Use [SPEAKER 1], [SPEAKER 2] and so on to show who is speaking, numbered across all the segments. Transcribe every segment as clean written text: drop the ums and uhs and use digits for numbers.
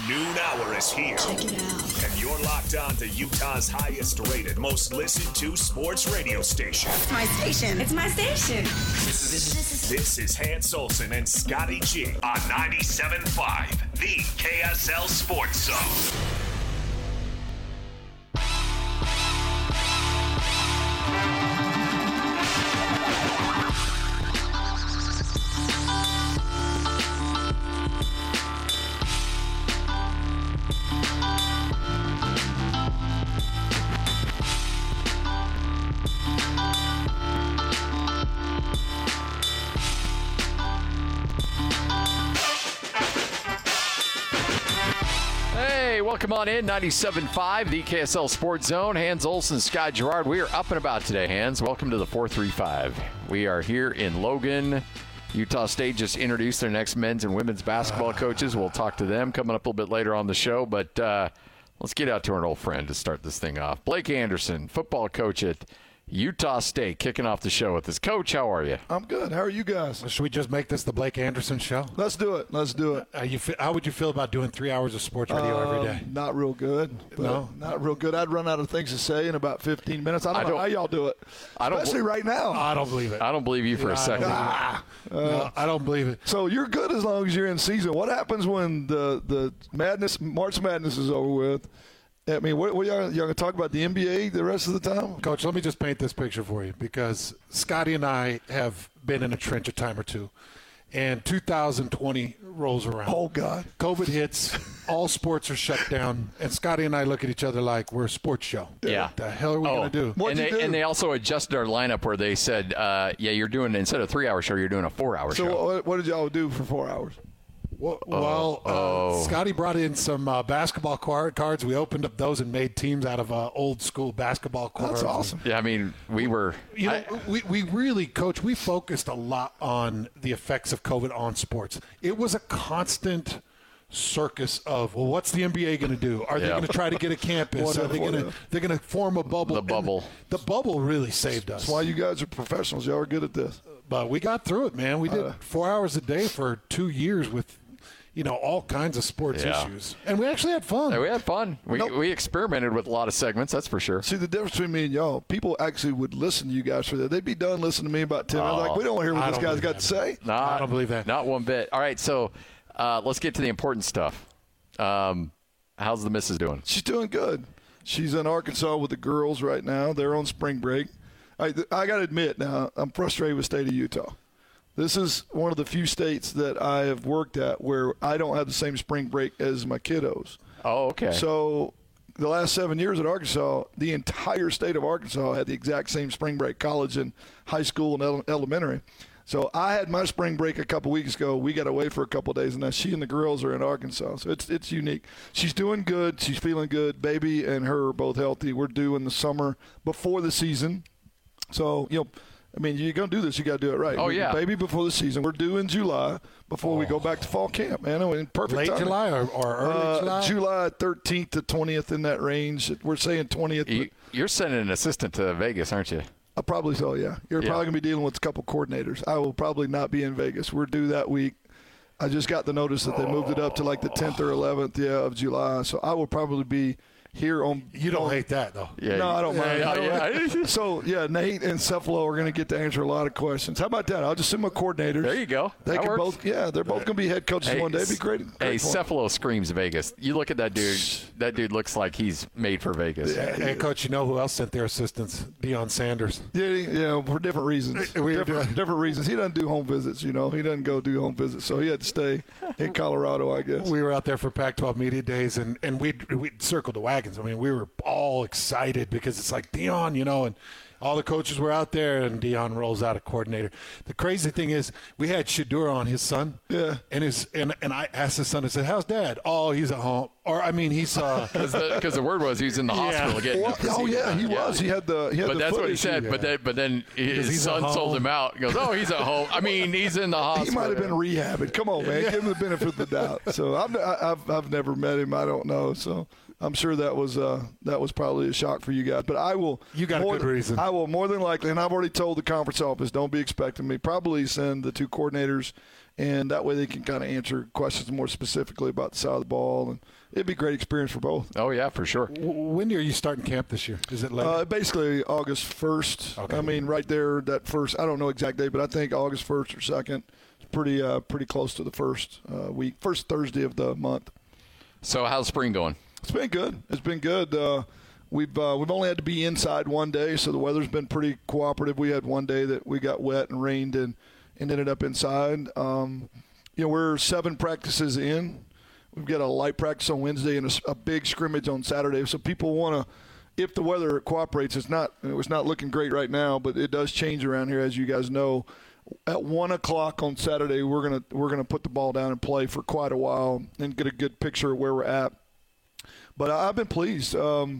[SPEAKER 1] noon hour is here.
[SPEAKER 2] Check it out.
[SPEAKER 1] And you're locked on to Utah's highest rated, most listened to sports radio station.
[SPEAKER 2] It's my station. It's my station.
[SPEAKER 1] This is Hans Olsen and Scotty G on 97.5, the KSL Sports Zone.
[SPEAKER 3] Welcome on in, 97.5, the KSL Sports Zone. Hans Olsen, Scott Gerard. We are up and about today, Hans. Welcome to the 435. We are here in Logan. Utah State just introduced their next men's and women's basketball coaches. We'll talk to them coming up a little bit later on the show. But let's get out to our old friend to start this thing off. Blake Anderson, football coach at Utah State, kicking off the show with us. Coach, how are you?
[SPEAKER 4] I'm good. How are you guys?
[SPEAKER 5] Should we just make this the Blake Anderson show?
[SPEAKER 4] Let's do it.
[SPEAKER 5] How would you feel about doing 3 hours of sports radio every day?
[SPEAKER 4] Not real good.
[SPEAKER 5] No?
[SPEAKER 4] Not real good. I'd run out of things to say in about 15 minutes. I don't know how y'all do it, especially right now.
[SPEAKER 5] I don't believe it.
[SPEAKER 3] I don't believe you for a second.
[SPEAKER 5] No, I don't believe it.
[SPEAKER 4] So you're good as long as you're in season. What happens when the March Madness is over with? I mean, what y'all going to talk about the NBA the rest of the time?
[SPEAKER 5] Coach, let me just paint this picture for you, because Scotty and I have been in a trench a time or two, and 2020 rolls around.
[SPEAKER 4] Oh, God.
[SPEAKER 5] COVID hits, all sports are shut down, and Scotty and I look at each other like we're a sports show.
[SPEAKER 3] Yeah.
[SPEAKER 5] What the hell are we going to do?
[SPEAKER 3] And they also adjusted our lineup where they said, you're doing, instead of a 3-hour show, you're doing a 4-hour show.
[SPEAKER 4] So what did y'all do for 4 hours?
[SPEAKER 5] Well, Scotty brought in some basketball cards. We opened up those and made teams out of old school basketball cards.
[SPEAKER 4] That's awesome.
[SPEAKER 3] Yeah, I mean, we were.
[SPEAKER 5] We really, Coach, we focused a lot on the effects of COVID on sports. It was a constant circus of, well, what's the NBA going to do? Are they going to try to get a campus? Are they they're going to form a bubble?
[SPEAKER 3] The bubble.
[SPEAKER 5] The bubble really saved us.
[SPEAKER 4] That's why you guys are professionals. Y'all are good at this.
[SPEAKER 5] But we got through it, man. We did 4 hours a day for 2 years with all kinds of sports issues. And we actually had fun.
[SPEAKER 3] Yeah, we had fun. We experimented with a lot of segments, that's for sure.
[SPEAKER 4] See, the difference between me and y'all, people actually would listen to you guys for that. They'd be done listening to me about 10 minutes. Like, we don't want to hear what this guy's got to say.
[SPEAKER 5] I don't believe that.
[SPEAKER 3] Not one bit. All right, so let's get to the important stuff. How's the missus doing?
[SPEAKER 4] She's doing good. She's in Arkansas with the girls right now. They're on spring break. I got to admit now, I'm frustrated with the state of Utah. This is one of the few states that I have worked at where I don't have the same spring break as my kiddos.
[SPEAKER 3] Oh, okay.
[SPEAKER 4] So the last 7 years at Arkansas, the entire state of Arkansas had the exact same spring break, college and high school and elementary. So I had my spring break a couple weeks ago. We got away for a couple of days, and now she and the girls are in Arkansas. So it's unique. She's doing good. She's feeling good. Baby and her are both healthy. We're due in the summer before the season. So, I mean, you're going to do this, you got to do it right.
[SPEAKER 3] Oh, yeah.
[SPEAKER 4] Baby before the season. We're due in July before we go back to fall camp, man. In perfect
[SPEAKER 5] Late
[SPEAKER 4] timing.
[SPEAKER 5] July or early July?
[SPEAKER 4] July 13th to 20th, in that range. We're saying 20th.
[SPEAKER 3] You're sending an assistant to Vegas, aren't you?
[SPEAKER 4] Probably so, yeah. You're probably going to be dealing with a couple coordinators. I will probably not be in Vegas. We're due that week. I just got the notice that they moved it up to like the 10th or 11th of July. So I will probably be here on.
[SPEAKER 5] You don't hate that, though.
[SPEAKER 3] Yeah,
[SPEAKER 4] no, I don't mind.
[SPEAKER 3] Yeah.
[SPEAKER 4] So, Nate and Cephalo are going to get to answer a lot of questions. How about that? I'll just send my coordinators.
[SPEAKER 3] There you go.
[SPEAKER 4] They
[SPEAKER 3] that
[SPEAKER 4] can
[SPEAKER 3] works.
[SPEAKER 4] both. Yeah, they're both going to be head coaches one day. It'd be great.
[SPEAKER 3] Hey, Cephalo screams Vegas. You look at that dude. That dude looks like he's made for Vegas.
[SPEAKER 4] Yeah,
[SPEAKER 5] hey, Coach, you know who else sent their assistants? Deion Sanders.
[SPEAKER 4] Yeah, for different reasons. Different reasons. He doesn't do home visits. He doesn't go do home visits, so he had to stay in Colorado, I guess.
[SPEAKER 5] We were out there for Pac-12 media days, and we'd circled the wagons. I mean, we were all excited because it's like Deion, and all the coaches were out there, and Deion rolls out a coordinator. The crazy thing is, we had Shadur on, his son.
[SPEAKER 4] Yeah.
[SPEAKER 5] And I asked his son, I said, "How's Dad?" "Oh, he's at home." Or I mean, he's
[SPEAKER 3] because the word was he's in the hospital getting.
[SPEAKER 4] He was. He had the.
[SPEAKER 3] But that's what he said.
[SPEAKER 5] Yeah.
[SPEAKER 3] But then his son sold him out. He goes, "Oh, he's at home." I mean, he's in the hospital.
[SPEAKER 4] He might have been rehabbing. Come on, man, give him the benefit of the doubt. So I've never met him. I don't know. So I'm sure that was probably a shock for you guys. But I will.
[SPEAKER 5] You got a good reason.
[SPEAKER 4] I will more than likely, and I've already told the conference office, don't be expecting me. Probably send the two coordinators and that way they can kind of answer questions more specifically about the side of the ball, and it'd be a great experience for both.
[SPEAKER 3] Oh, yeah, for sure.
[SPEAKER 5] When are you starting camp this year? Is it late?
[SPEAKER 4] Basically August 1st.
[SPEAKER 5] Okay.
[SPEAKER 4] I mean, right there, that first, I don't know exact date, but I think August 1st or 2nd. It's pretty close to the first Thursday of the month.
[SPEAKER 3] So how's spring going?
[SPEAKER 4] It's been good. It's been good. We've only had to be inside one day, so the weather's been pretty cooperative. We had one day that we got wet and rained and ended up inside. We're 7 practices in. We've got a light practice on Wednesday and a big scrimmage on Saturday. So people want to, if the weather cooperates, it's not looking great right now, but it does change around here, as you guys know. At 1 o'clock on Saturday, we're gonna put the ball down and play for quite a while and get a good picture of where we're at. But I've been pleased.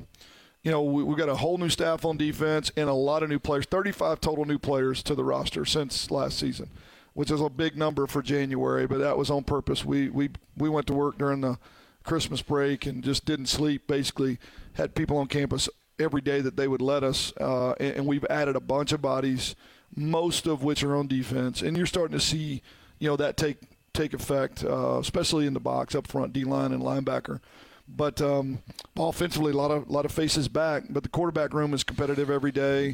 [SPEAKER 4] We've got a whole new staff on defense and a lot of new players. 35 total new players to the roster since last season, which is a big number for January. But that was on purpose. We went to work during the Christmas break and just didn't sleep. Basically, had people on campus every day that they would let us, and we've added a bunch of bodies, most of which are on defense, and you're starting to see, that take effect, especially in the box up front, D-line and linebacker. But offensively, a lot of faces back. But the quarterback room is competitive every day,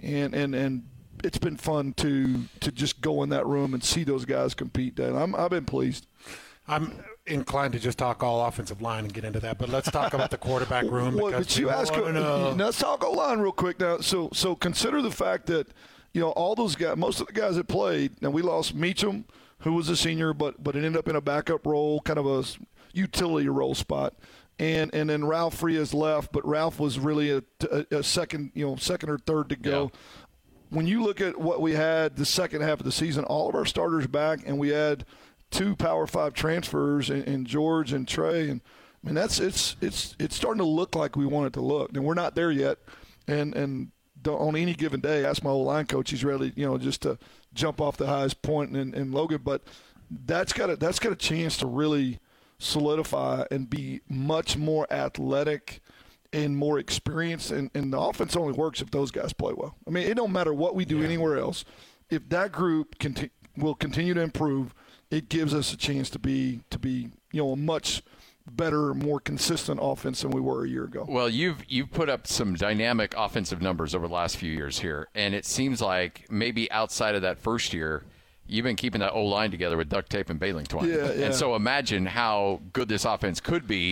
[SPEAKER 4] and it's been fun to just go in that room and see those guys compete. And I've been pleased.
[SPEAKER 5] I'm inclined to just talk all offensive line and get into that, but let's talk about the quarterback room.
[SPEAKER 4] But you ask, let's talk O-line real quick now. So consider the fact that all those guys, most of the guys that played, and we lost Meacham, who was a senior, but it ended up in a backup role, kind of a utility role spot. And then Ralph Frias left, but Ralph was really a second or third to go. Yeah. When you look at what we had the second half of the season, all of our starters back, and we had 2 Power 5 transfers in George and Trey, and I mean it's starting to look like we want it to look. And we're not there yet, and on any given day, ask my old line coach, he's ready, just to jump off the highest point in Logan. But that's got a chance to really solidify and be much more athletic and more experienced, and the offense only works if those guys play well. I mean, it don't matter what we do anywhere else. If that group will continue to improve, it gives us a chance to be a much better, more consistent offense than we were a year ago.
[SPEAKER 3] Well, you've put up some dynamic offensive numbers over the last few years here, and it seems like maybe outside of that first year, you've been keeping that O-line together with duct tape and baling twine.
[SPEAKER 4] Yeah.
[SPEAKER 3] And so imagine how good this offense could be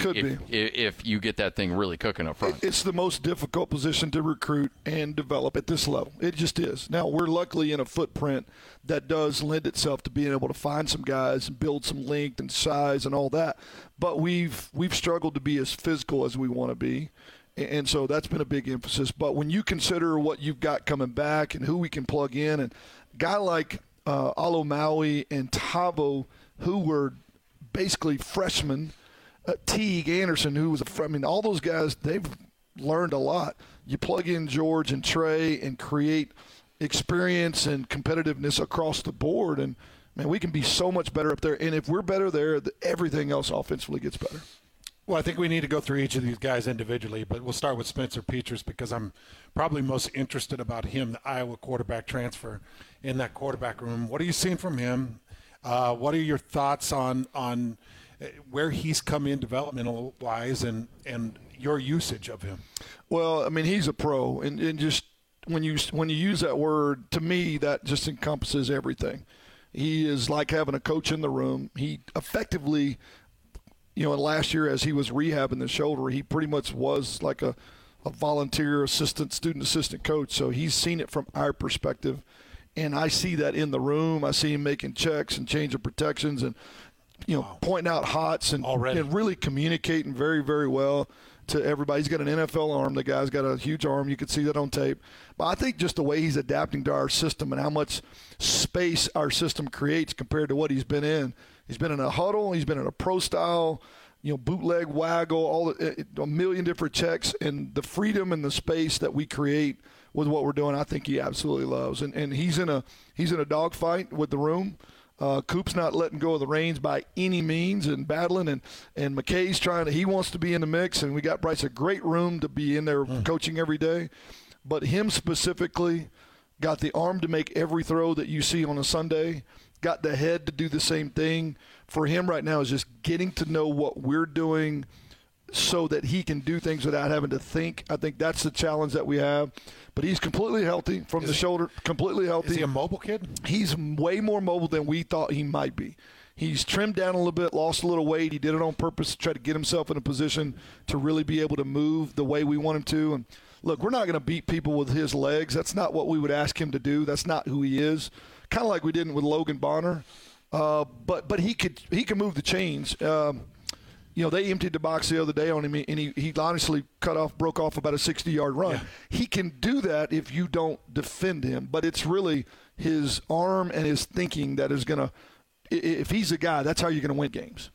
[SPEAKER 3] if you get that thing really cooking up front.
[SPEAKER 4] It's the most difficult position to recruit and develop at this level. It just is. Now, we're luckily in a footprint that does lend itself to being able to find some guys and build some length and size and all that. But we've struggled to be as physical as we want to be. And so that's been a big emphasis. But when you consider what you've got coming back and who we can plug in, and a guy like Alo Maui and Tavo, who were basically freshmen, Teague Anderson, who was a freshman, all those guys, they've learned a lot. You plug in George and Trey and create experience and competitiveness across the board, and, man, we can be so much better up there. And if we're better there, everything else offensively gets better.
[SPEAKER 5] Well, I think we need to go through each of these guys individually, but we'll start with Spencer Petras because I'm probably most interested about him, the Iowa quarterback transfer in that quarterback room. What are you seeing from him? What are your thoughts on where he's come in developmental-wise and your usage of him?
[SPEAKER 4] Well, I mean, he's a pro, and just when you use that word, to me, that just encompasses everything. He is like having a coach in the room. He effectively – last year as he was rehabbing the shoulder, he pretty much was like a volunteer student assistant coach. So he's seen it from our perspective. And I see that in the room. I see him making checks and changing protections and, pointing out hots and really communicating very, very well to everybody. He's got an NFL arm. The guy's got a huge arm. You can see that on tape. But I think just the way he's adapting to our system and how much space our system creates compared to what he's been in. He's been in a huddle. He's been in a pro style, bootleg, waggle, a million different checks, and the freedom and the space that we create with what we're doing, I think he absolutely loves. And he's in a dogfight with the room. Coop's not letting go of the reins by any means and battling, and McKay's he wants to be in the mix, and we got Bryce a great room to be in there coaching every day. But him specifically got the arm to make every throw that you see on a Sunday. got the head to do the same thing. For him right now is just getting to know what we're doing so that he can do things without having to think. I think that's the challenge that we have. But he's completely healthy from the shoulder, completely healthy.
[SPEAKER 5] Is he a mobile kid?
[SPEAKER 4] He's way more mobile than we thought he might be. He's trimmed down a little bit, lost a little weight. He did it on purpose to try to get himself in a position to really be able to move the way we want him to. And look, we're not going to beat people with his legs. That's not what we would ask him to do. That's not who he is. Kind of like we did with Logan Bonner. But he can move the chains. They emptied the box the other day on him, and he honestly broke off about a 60-yard run. Yeah. He can do that if you don't defend him. But it's really his arm and his thinking that is going to – if he's a guy, that's how you're going to win games.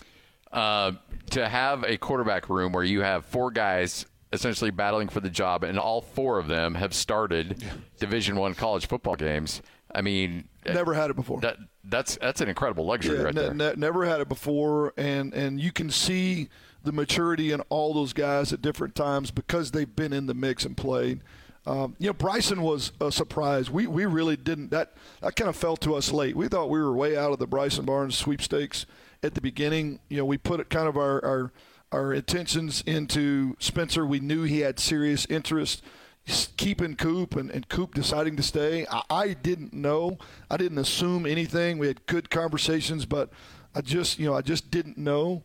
[SPEAKER 3] To have a quarterback room where you have four guys essentially battling for the job, and all four of them have started Division I college football games. I mean,
[SPEAKER 4] never had it before.
[SPEAKER 3] That's an incredible luxury right there.
[SPEAKER 4] Never had it before, and you can see the maturity in all those guys at different times because they've been in the mix and played. Bryson was a surprise. We really didn't. That kind of fell to us late. We thought we were way out of the Bryson Barnes sweepstakes at the beginning. We put kind of our attentions into Spencer. We knew he had serious interest keeping Coop and Coop deciding to stay. I didn't know. I didn't assume anything. We had good conversations, but I just didn't know.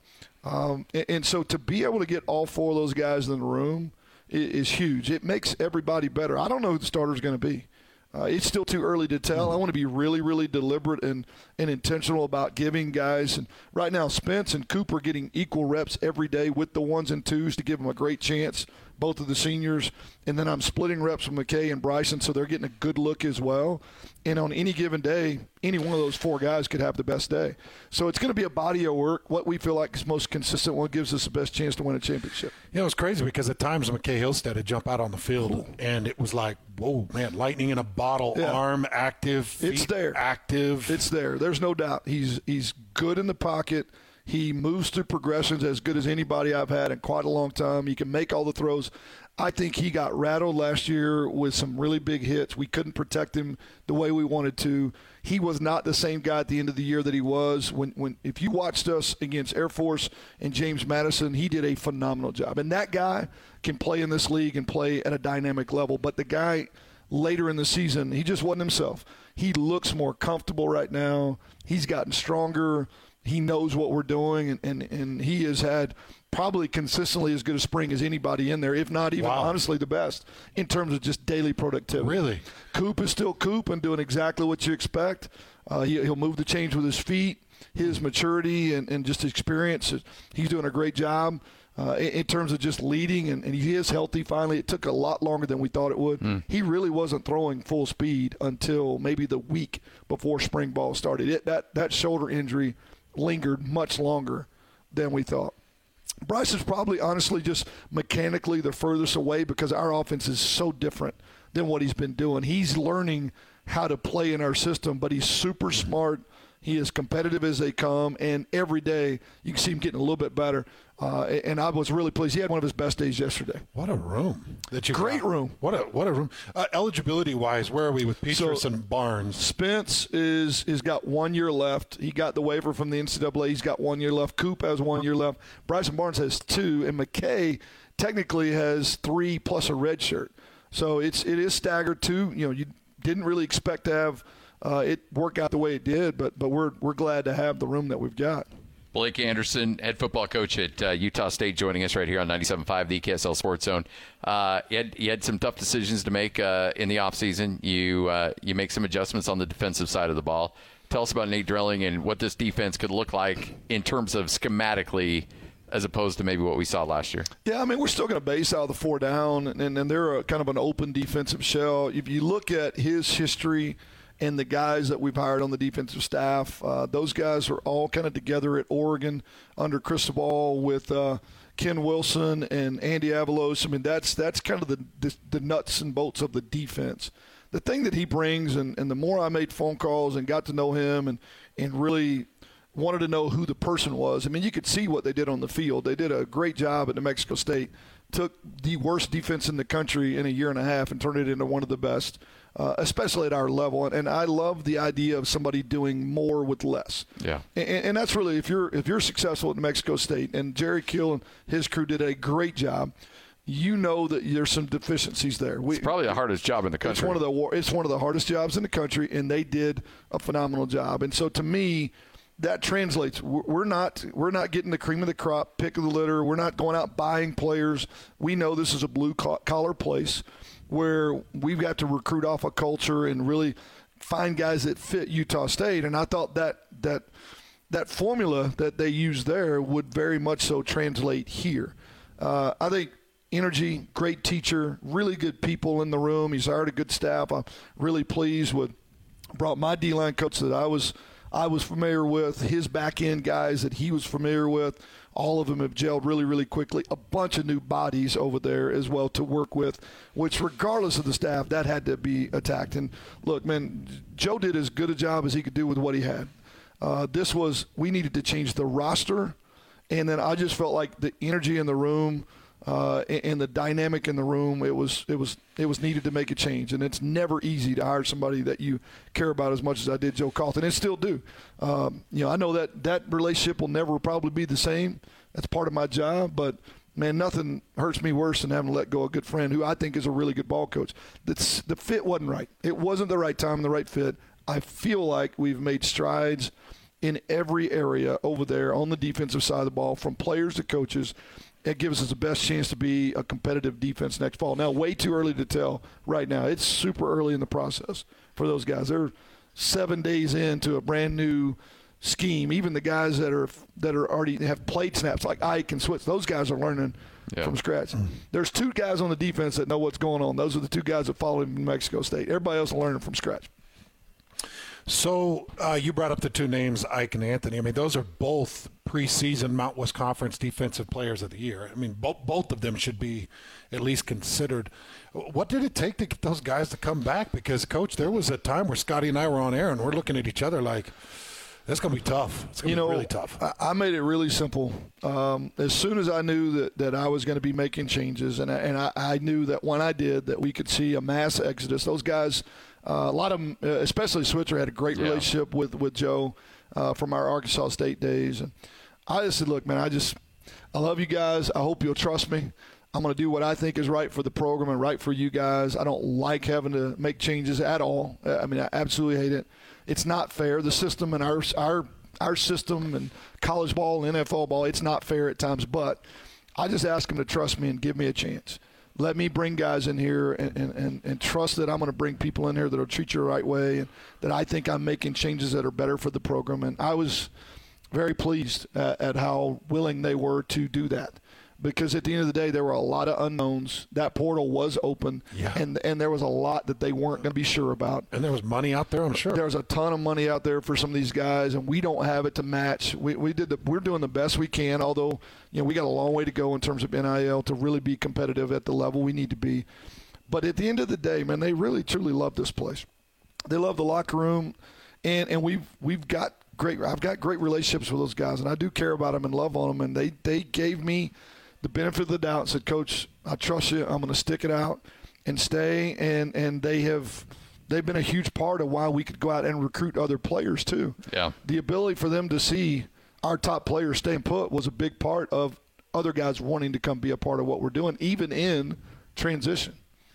[SPEAKER 4] And so to be able to get all four of those guys in the room is huge. It makes everybody better. I don't know who the starter is going to be. It's still too early to tell. I want to be really, really deliberate and intentional about giving guys. And right now, Spence and Coop are getting equal reps every day with the ones and twos to give them a great chance, both of the seniors. And then I'm splitting reps with McKay and Bryson, so they're getting a good look as well. And on any given day, any one of those four guys could have the best day. So it's going to be a body of work. What we feel like is most consistent one gives us the best chance to win a championship.
[SPEAKER 5] It was crazy because at times McKay Hillstead would jump out on the field, and it was like, whoa, man, lightning in a bottle, arm active, feet
[SPEAKER 4] it's there.
[SPEAKER 5] Active.
[SPEAKER 4] It's there. There's no doubt. He's good in the pocket. He moves through progressions as good as anybody I've had in quite a long time. He can make all the throws. I think he got rattled last year with some really big hits. We couldn't protect him the way we wanted to. He was not the same guy at the end of the year that he was. If you watched us against Air Force and James Madison, he did a phenomenal job. And that guy can play in this league and play at a dynamic level. But the guy later in the season, he just wasn't himself. He looks more comfortable right now. He's gotten stronger. He knows what we're doing, and he has had probably consistently as good a spring as anybody in there, if not even honestly the best in terms of just daily productivity.
[SPEAKER 5] Really?
[SPEAKER 4] Coop is still Coop and doing exactly what you expect. He'll move the chains with his feet, his maturity, and just experience. He's doing a great job in terms of just leading, and he is healthy finally. It took a lot longer than we thought it would. He really wasn't throwing full speed until maybe the week before spring ball started. That shoulder injury lingered much longer than we thought. Bryce is probably honestly just mechanically the furthest away because our offense is so different than what he's been doing. He's learning how to play in our system, but he's super smart. He is competitive as they come, and every day you can see him getting a little bit better. And I was really pleased. He had one of his best days yesterday.
[SPEAKER 5] What a room that you
[SPEAKER 4] Great
[SPEAKER 5] got.
[SPEAKER 4] room.
[SPEAKER 5] What a room. Eligibility-wise, where are we with Petras and Barnes?
[SPEAKER 4] Spence is got 1 year left. He got the waiver from the NCAA. He's got 1 year left. Coop has 1 year left. Bryson Barnes has 2, and McKay technically has 3 plus a red shirt. So it is staggered too. You didn't really expect to have it work out the way it did, but we're glad to have the room that we've got.
[SPEAKER 3] Blake Anderson, head football coach at Utah State, joining us right here on 97.5, the KSL Sports Zone. You had some tough decisions to make in the offseason. You make some adjustments on the defensive side of the ball. Tell us about Nate Drilling and what this defense could look like in terms of schematically as opposed to maybe what we saw last year.
[SPEAKER 4] Yeah, I mean, we're still going to base out of the 4 down, and they're kind of an open defensive shell. If you look at his history – and the guys that we've hired on the defensive staff, those guys are all kind of together at Oregon under Cristobal with Ken Wilson and Andy Avalos. I mean, that's kind of the nuts and bolts of the defense. The thing that he brings, and the more I made phone calls and got to know him and really wanted to know who the person was. I mean, you could see what they did on the field. They did a great job at New Mexico State took the worst defense in the country in a year and a half and turned it into one of the best, especially at our level. And I love the idea of somebody doing more with less.
[SPEAKER 3] Yeah.
[SPEAKER 4] And that's really, if you're successful at New Mexico State, and Jerry Kill and his crew did a great job, you know that there's some deficiencies there.
[SPEAKER 3] It's probably the hardest job in the country.
[SPEAKER 4] It's one of the hardest jobs in the country, and they did a phenomenal job. And so to me, that translates. We're not getting the cream of the crop, pick of the litter. We're not going out buying players. We know this is a blue-collar place where we've got to recruit off a culture and really find guys that fit Utah State. And I thought that formula that they use there would very much so translate here. I think energy, great teacher, really good people in the room. He's hired a good staff. I'm really pleased with. Brought my D-line coach that I was familiar with, his back-end guys that he was familiar with. All of them have gelled really, really quickly. A bunch of new bodies over there as well to work with, which regardless of the staff, that had to be attacked. And, look, man, Joe did as good a job as he could do with what he had. We needed to change the roster, and then I just felt like the energy in the room and the dynamic in the room, it was needed to make a change. And it's never easy to hire somebody that you care about as much as I did Joe Carlton, and still do. I know that relationship will never probably be the same. That's part of my job, but man, nothing hurts me worse than having to let go of a good friend who I think is a really good ball coach. The fit wasn't right. It wasn't the right time, the right fit. I feel like we've made strides in every area over there on the defensive side of the ball, from players to coaches. It gives us the best chance to be a competitive defense next fall. Now, way too early to tell right now. It's super early in the process for those guys. They're 7 days into a brand new scheme. Even the guys that are already have played snaps like Ike and Switz, those guys are learning from scratch. There's 2 guys on the defense that know what's going on. Those are the 2 guys that follow New Mexico State. Everybody else is learning from scratch.
[SPEAKER 5] So you brought up the 2 names, Ike and Anthony. I mean, those are both preseason Mount West Conference Defensive Players of the Year. I mean, both of them should be at least considered. What did it take to get those guys to come back? Because, Coach, there was a time where Scotty and I were on air, and we're looking at each other like, that's going to be tough. It's going to be really tough.
[SPEAKER 4] I made it really simple. As soon as I knew that I was going to be making changes, and I knew that when I did that we could see a mass exodus, those guys – a lot of them, especially Switzer, had a great relationship with Joe from our Arkansas State days. And I just said, look, man, I love you guys. I hope you'll trust me. I'm going to do what I think is right for the program and right for you guys. I don't like having to make changes at all. I mean, I absolutely hate it. It's not fair. The system and our system and college ball and NFL ball, it's not fair at times. But I just ask them to trust me and give me a chance. Let me bring guys in here and trust that I'm going to bring people in here that will treat you the right way, and that I think I'm making changes that are better for the program. And I was very pleased at how willing they were to do that, because at the end of the day, there were a lot of unknowns. That portal was open, and there was a lot that they weren't going to be sure about.
[SPEAKER 5] And there was money out there, I'm sure.
[SPEAKER 4] There was a ton of money out there for some of these guys, and we don't have it to match. We're doing the best we can, although we got a long way to go in terms of NIL to really be competitive at the level we need to be. But at the end of the day, man, they really truly love this place. They love the locker room, and we've got I've got great relationships with those guys, and I do care about them and love on them. And they gave me the benefit of the doubt and said, Coach, I trust you. I'm going to stick it out and stay. And they've been a huge part of why we could go out and recruit other players too.
[SPEAKER 3] Yeah.
[SPEAKER 4] The ability for them to see our top players staying put was a big part of other guys wanting to come be a part of what we're doing, even in transition.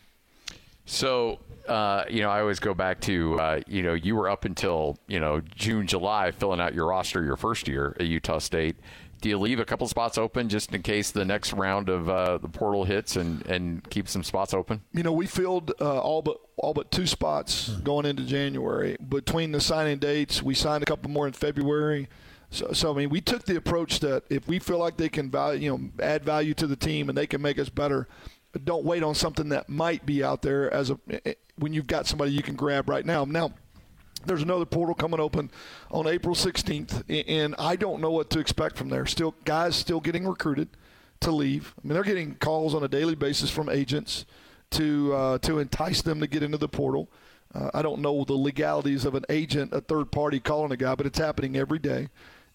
[SPEAKER 3] So, I always go back to, you were up until, June, July filling out your roster your first year at Utah State. Do you leave a couple spots open just in case the next round of the portal hits and keep some spots open?
[SPEAKER 4] We filled all but 2 spots going into January. Between the signing dates, we signed a couple more in February. So I mean, we took the approach that if we feel like they can add value to the team and they can make us better, don't wait on something that might be out there when you've got somebody you can grab right now. Now, there's another portal coming open on April 16th, and I don't know what to expect from there. Guys still getting recruited to leave. I mean, they're getting calls on a daily basis from agents to entice them to get into the portal. I don't know the legalities of an agent, a third party calling a guy, but it's happening every day.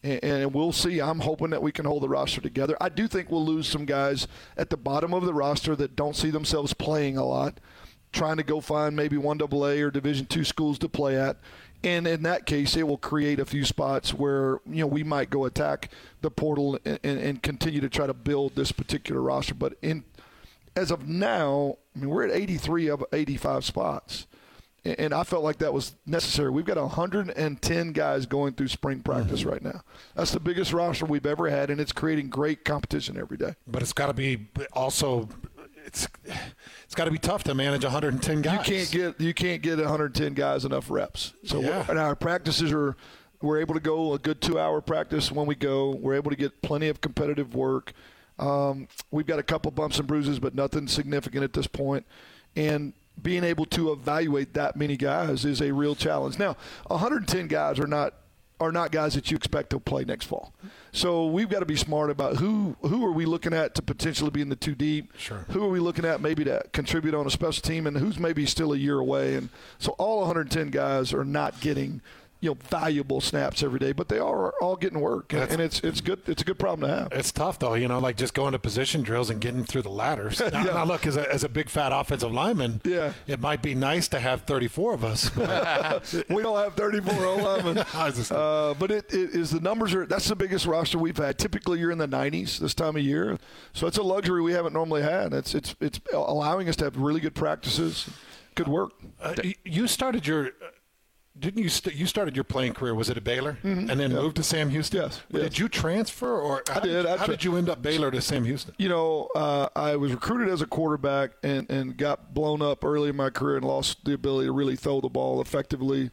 [SPEAKER 4] and we'll see. I'm hoping that we can hold the roster together. I do think we'll lose some guys at the bottom of the roster that don't see themselves playing a lot, trying to go find maybe 1AA or Division II schools to play at. And in that case, it will create a few spots where, we might go attack the portal and continue to try to build this particular roster. But as of now, we're at 83 of 85 spots. And I felt like that was necessary. We've got 110 guys going through spring practice right now. That's the biggest roster we've ever had, and it's creating great competition every day.
[SPEAKER 5] But it's got to be also – it's got to be tough to manage 110 guys.
[SPEAKER 4] You can't get 110 guys enough reps. So and our practices we're able to go a good 2-hour practice when we go. We're able to get plenty of competitive work. We've got a couple bumps and bruises, but nothing significant at this point. And being able to evaluate that many guys is a real challenge. Now, 110 guys are not guys that you expect to play next fall. So we've got to be smart about who are we looking at to potentially be in the 2 deep.
[SPEAKER 5] Sure.
[SPEAKER 4] Who are we looking at maybe to contribute on a special team, and who's maybe still a year away. And so all 110 guys are not getting valuable snaps every day, but they are all getting work, and it's good. It's a good problem to have.
[SPEAKER 5] It's tough though, like just going to position drills and getting through the ladders. Now look, as a big fat offensive lineman, it might be nice to have 34 of us.
[SPEAKER 4] We don't have 34 O-linemen, but it is the numbers are. That's the biggest roster we've had. Typically, you're in the 90s this time of year, so it's a luxury we haven't normally had. It's allowing us to have really good practices, good work.
[SPEAKER 5] You started your. Didn't you started your playing career, was it at Baylor, and then moved to Sam Houston?
[SPEAKER 4] Yes.
[SPEAKER 5] Did you transfer, or
[SPEAKER 4] I did.
[SPEAKER 5] How did you end up Baylor to Sam Houston?
[SPEAKER 4] I was recruited as a quarterback and got blown up early in my career and lost the ability to really throw the ball effectively.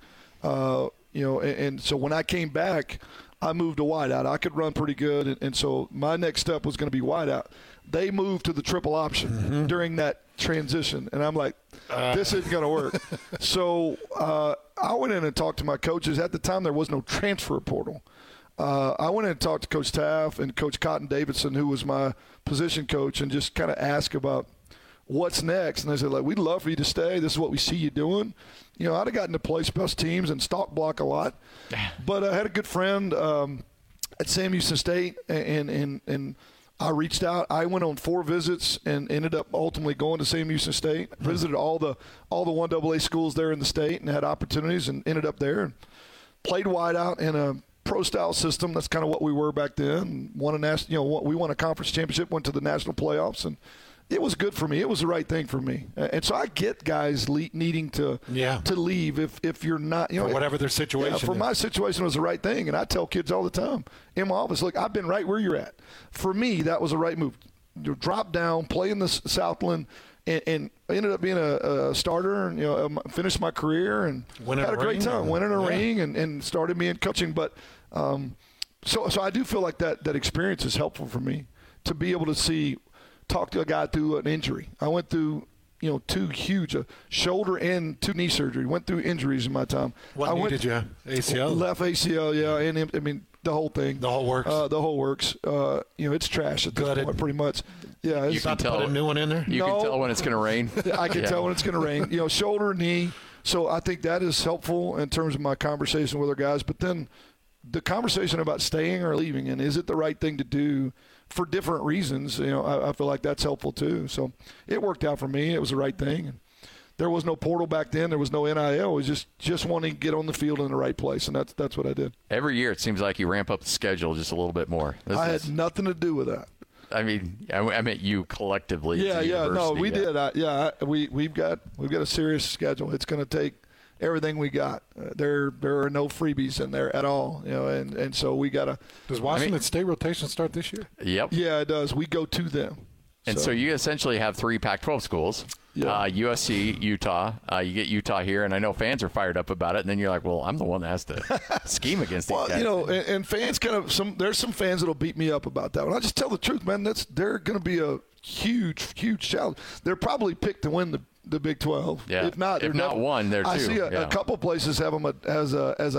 [SPEAKER 4] And so when I came back, I moved to wideout. I could run pretty good, and so my next step was going to be wideout. They moved to the triple option during that transition, and I'm like, this isn't going to work. So I went in and talked to my coaches. At the time, there was no transfer portal. I went in and talked to Coach Taff and Coach Cotton Davidson, who was my position coach, and just kind of asked about what's next. And they said, we'd love for you to stay. This is what we see you doing. I'd have gotten to play special teams and stalk block a lot. But I had a good friend at Sam Houston State, and I reached out. I went on 4 visits and ended up ultimately going to Sam Houston State. Visited all the 1AA schools there in the state and had opportunities and ended up there and played wideout in a pro-style system. That's kind of what we were back then. We won a conference championship, went to the national playoffs, and it was good for me. It was the right thing for me. And so I get guys needing to leave if you're not,
[SPEAKER 5] for whatever their situation is.
[SPEAKER 4] My situation was the right thing. And I tell kids all the time in my office, look, I've been right where you're at. For me, that was the right move. Drop down, play in the Southland, and I ended up being a starter and, finished my career and had a great time. Winning a ring and started me in coaching. But so I do feel like that experience is helpful for me to be able to talk to a guy through an injury. I went through, 2 huge shoulder and 2 knee surgery. Went through injuries in my time.
[SPEAKER 5] What knee did you have? ACL?
[SPEAKER 4] Left ACL, yeah. And the whole thing.
[SPEAKER 5] The whole works.
[SPEAKER 4] The whole works. It's trash at this point, pretty much. Yeah.
[SPEAKER 5] You can tell. Put a new one in there?
[SPEAKER 3] You can tell when it's going to rain.
[SPEAKER 4] I can tell when it's going to rain. Shoulder, knee. So I think that is helpful in terms of my conversation with our guys. But then the conversation about staying or leaving, and is it the right thing to do for different reasons, I feel like that's helpful too. So it worked out for me. It was the right thing. And there was no portal back then. There was no NIL. It was just wanting to get on the field in the right place, and that's what I did.
[SPEAKER 3] Every year it seems like you ramp up the schedule just a little bit more.
[SPEAKER 4] I had nothing to do with that.
[SPEAKER 3] I mean, I meant you collectively.
[SPEAKER 4] Yeah. No, we did. We've got a serious schedule. It's going to take everything we got. There are no freebies in there at all, and so we got to.
[SPEAKER 5] Does Washington State rotation start this year?
[SPEAKER 3] Yep.
[SPEAKER 4] Yeah, it does. We go to them.
[SPEAKER 3] And so you essentially have 3 Pac-12 schools, USC, Utah. You get Utah here, and I know fans are fired up about it. And then you're like, well, I'm the one that has to scheme against these guys.
[SPEAKER 4] And fans there's some fans that'll beat me up about that one. I just tell the truth, man. They're going to be a huge challenge. They're probably picked to win the Big 12.
[SPEAKER 3] Yeah.
[SPEAKER 4] If not one,
[SPEAKER 3] they're 2.
[SPEAKER 4] I see a couple places have them as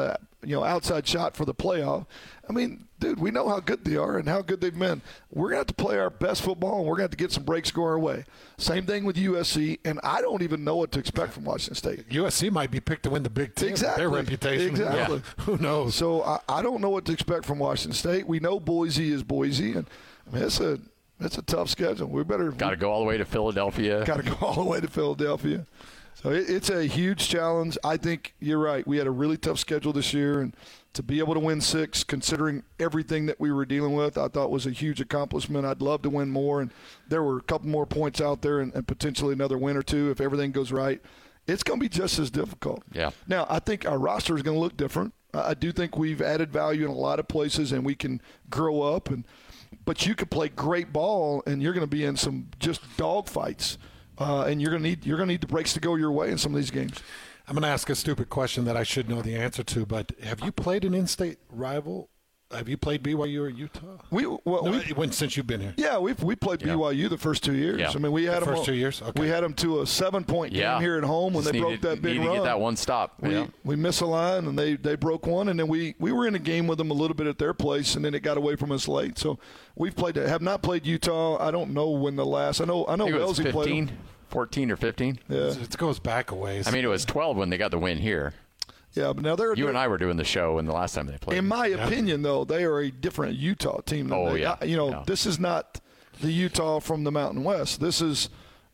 [SPEAKER 4] outside shot for the playoff. I mean, dude, we know how good they are and how good they've been. We're going to have to play our best football, and we're going to have to get some breaks go our way. Same thing with USC, and I don't even know what to expect from Washington State.
[SPEAKER 5] USC might be picked to win the Big Ten.
[SPEAKER 4] Exactly.
[SPEAKER 5] Their reputation.
[SPEAKER 4] Exactly.
[SPEAKER 5] Yeah. Who knows?
[SPEAKER 4] So I don't know what to expect from Washington State. We know Boise is Boise, and I mean, it's a tough schedule. We better
[SPEAKER 3] got to go all the way to Philadelphia.
[SPEAKER 4] Got to go all the way to Philadelphia. So it's a huge challenge. I think you're right. We had a really tough schedule this year, and to be able to win 6, considering everything that we were dealing with, I thought was a huge accomplishment. I'd love to win more, and there were a couple more points out there and potentially another win or two if everything goes right. It's going to be just as difficult.
[SPEAKER 3] Yeah.
[SPEAKER 4] Now, I think our roster is going to look different. I do think we've added value in a lot of places, and we can grow up. But you could play great ball, and you're going to be in some just dog fights. And you're going to need the breaks to go your way in some of these games.
[SPEAKER 5] I'm going to ask a stupid question that I should know the answer to, but have you played an in-state rival? Have you played BYU or Utah? Since you've been here.
[SPEAKER 4] Yeah, we played BYU the first 2 years.
[SPEAKER 3] Yeah.
[SPEAKER 4] I mean, we had
[SPEAKER 5] the
[SPEAKER 4] them
[SPEAKER 5] first 2 years. Okay.
[SPEAKER 4] We had them to a 7-point game here at home when they broke that big run.
[SPEAKER 3] To get that one stop.
[SPEAKER 4] We missed a line and they broke one, and then we were in a game with them a little bit at their place, and then it got away from us late. So we've played. Have not played Utah. I don't know when the last. I know Wellesley played them.
[SPEAKER 3] 14 or 15.
[SPEAKER 4] Yeah,
[SPEAKER 5] it goes back a ways.
[SPEAKER 3] I mean, it was 12 when they got the win here.
[SPEAKER 4] Yeah, but now you
[SPEAKER 3] and I were doing the show when the last time they played.
[SPEAKER 4] In my opinion, though, they are a different Utah team. This is not the Utah from the Mountain West. This is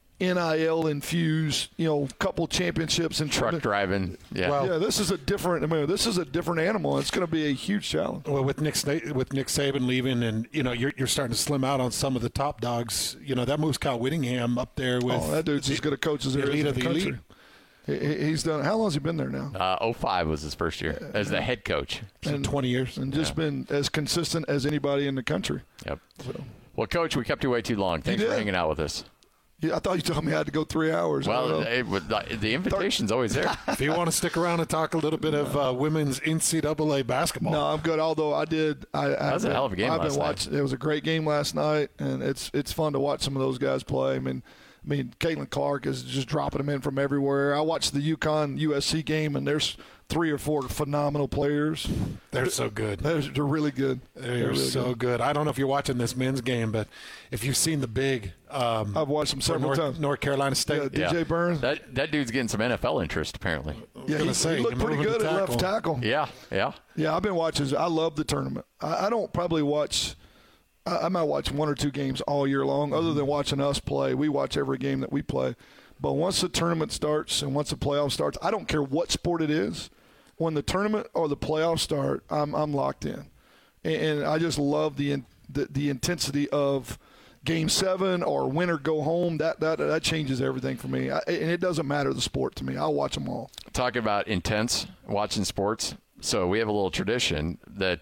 [SPEAKER 4] NIL infused, couple championships and
[SPEAKER 3] truck driving. Yeah,
[SPEAKER 4] this is a different. This is a different animal. It's going to be a huge challenge.
[SPEAKER 5] Well, with Nick Saban leaving, and you're starting to slim out on some of the top dogs. That moves Kyle Whittingham up there with.
[SPEAKER 4] Oh, that dude's as good a coach as there is in the country.
[SPEAKER 5] Elite.
[SPEAKER 4] He's done. How long has he been there now?
[SPEAKER 3] 05 was his first year as the head coach.
[SPEAKER 4] And
[SPEAKER 5] 20 years,
[SPEAKER 4] and just been as consistent as anybody in the country.
[SPEAKER 3] Yep. So. Well, Coach, we kept you way too long. Thanks for hanging out with us.
[SPEAKER 4] Yeah, I thought you told me I had to go 3 hours.
[SPEAKER 3] Well, the invitation's always there.
[SPEAKER 5] If you want to stick around and talk a little bit of women's NCAA basketball.
[SPEAKER 4] No, I'm good. Although that
[SPEAKER 3] was a hell of a game last night.
[SPEAKER 4] It was a great game last night, and it's fun to watch some of those guys play. I mean, Caitlin Clark is just dropping them in from everywhere. I watched the UConn-USC game, and there's 3 or 4 phenomenal players.
[SPEAKER 5] They're so good.
[SPEAKER 4] They're really good.
[SPEAKER 5] They're really so good. I don't know if you're watching this men's game, but if you've seen the big
[SPEAKER 4] I've watched them several times.
[SPEAKER 5] North Carolina State.
[SPEAKER 4] Yeah, DJ Burns.
[SPEAKER 3] That dude's getting some NFL interest, apparently.
[SPEAKER 4] Yeah, he looked pretty good at left tackle.
[SPEAKER 3] Yeah.
[SPEAKER 4] Yeah, I've been watching. I love the tournament. I don't probably watch – I might watch 1 or 2 games all year long. Other than watching us play, we watch every game that we play. But once the tournament starts and once the playoff starts, I don't care what sport it is. When the tournament or the playoffs start, I'm locked in, and I just love the intensity of Game 7 or win or go home. That changes everything for me, and it doesn't matter the sport to me. I'll watch them all. Talking about intense watching sports. So we have a little tradition that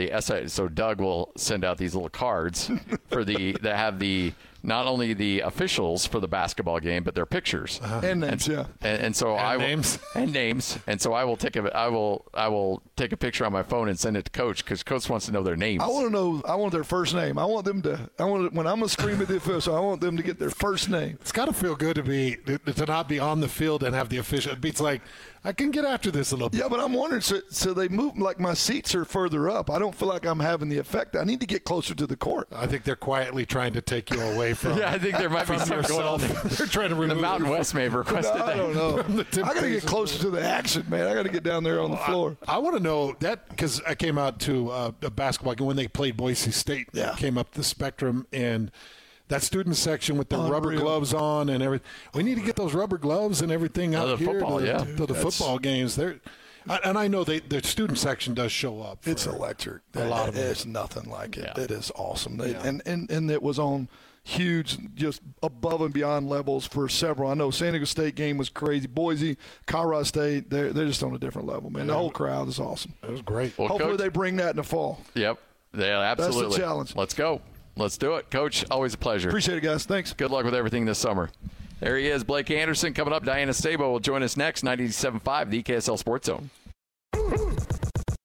[SPEAKER 4] so Doug will send out these little cards that have not only the officials for the basketball game, but their pictures and names. And so names. And so I will take a picture on my phone and send it to Coach because Coach wants to know their names. I want their first name. When I'm gonna scream at the official, I want them to get their first name. It's got to feel good to not be on the field and have the official. It beats like I can get after this a little bit. Yeah, but I'm wondering. So they move like my seats are further up. I don't feel like I'm having the effect. I need to get closer to the court. I think they're quietly trying to take you away from. Yeah, I think there might be something going on. They're trying to remove the Mountain West may have requested that. I don't know. I got to get closer to the action, man. I got to get down there on the floor. I want to know that because I came out to a basketball game when they played Boise State. Yeah. Came up the Spectrum and. That student section with the rubber gloves on and everything. We need to get those rubber gloves and everything out here to the football games. And I know the student section does show up. It's electric. A lot of it. It's nothing like it. Yeah. It is awesome. And it was on huge, just above and beyond levels for several. I know San Diego State game was crazy. Boise, Colorado State, they're just on a different level, man. The whole crowd is awesome. It was great. Well, hopefully they bring that in the fall. Yep. Yeah, absolutely. That's the challenge. Let's go. Let's do it. Coach, always a pleasure. Appreciate it, guys. Thanks. Good luck with everything this summer. There he is, Blake Anderson. Coming up, Diana Stabo will join us next, 97.5, the KSL Sports Zone.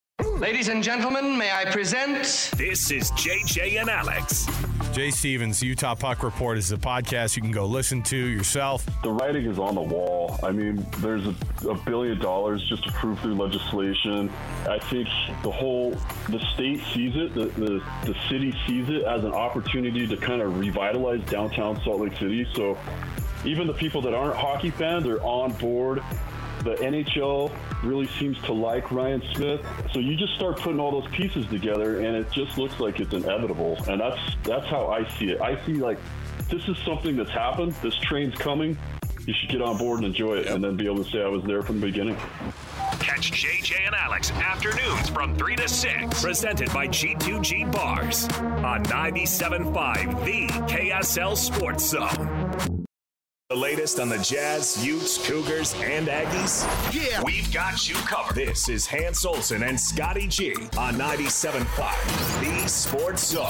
[SPEAKER 6] Ladies and gentlemen, may I present...
[SPEAKER 1] This is JJ and Alex.
[SPEAKER 7] Jay Stevens, Utah Puck Report is a podcast you can go listen to yourself.
[SPEAKER 8] The writing is on the wall. I mean, there's $1 billion just approved through legislation. I think the state sees it, the city sees it as an opportunity to kind of revitalize downtown Salt Lake City. So even the people that aren't hockey fans are on board. The NHL really seems to like Ryan Smith. So you just start putting all those pieces together, and it just looks like it's inevitable. And that's how I see it. I see, like, this is something that's happened. This train's coming. You should get on board and enjoy it, and then be able to say I was there from the beginning.
[SPEAKER 1] Catch JJ and Alex afternoons from 3 to 6. Presented by G2G Bars on 97.5, the KSL Sports Zone. The latest on the Jazz, Utes, Cougars, and Aggies? Yeah! We've got you covered. This is Hans Olsen and Scotty G on 97.5, the Sports Zone.